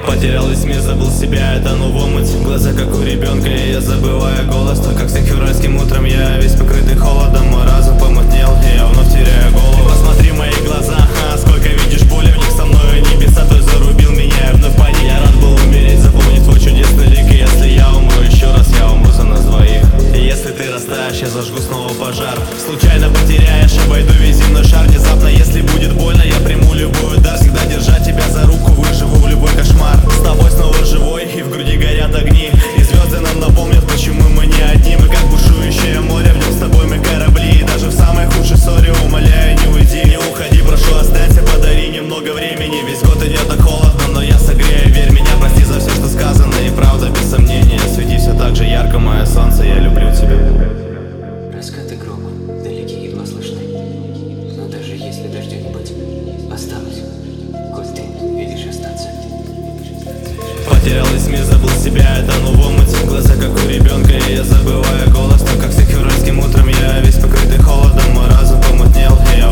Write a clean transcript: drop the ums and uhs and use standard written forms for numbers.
Потерял весь мир, забыл себя, я тону в омуте. Глаза как у ребенка, и я забываю голос. Но как всем февральским утром я весь покрытый холодом. Мой разум помутнел, и я вновь теряю голову. Ты посмотри в мои глаза, сколько видишь боли в них. Со мной небеса, той зарубил меня, и вновь пани. Я рад был умереть, запомни твой чудесный лик. И если я умру еще раз, я умру за нас двоих. И если ты растаешь, я зажгу снова пожар. Случайно потеряешь, обойду весь земной шар. Внезапно, если будет больно, я приму любой удар. Всегда держать тебя за руку, выживу в любой кошмар. С тобой снова живой, и в груди горят огни. И звезды нам напомнят, почему мы не одни. Мы как бушующее море, в нем с тобой мы корабли. И даже в самой худшей ссоре умоляю, не уйди. Не уходи, прошу, останься, подари немного времени. Весь год идет так холодно, но я согрею, верь меня. Прости за все, что сказано, и правда, без сомнения. Свети все так же ярко, мое солнце, я люблю тебя. Раскаты грома, далеки едва слышны. Но даже если дождя не быть, останусь, коль ты видишь остаться. Потерял весь мир, забыл себя, я тону в омуте. Глаза как у ребенка, и я забываю голос. Но как всех февральским утром я весь покрытый холодом. Мой разум помутнел, и я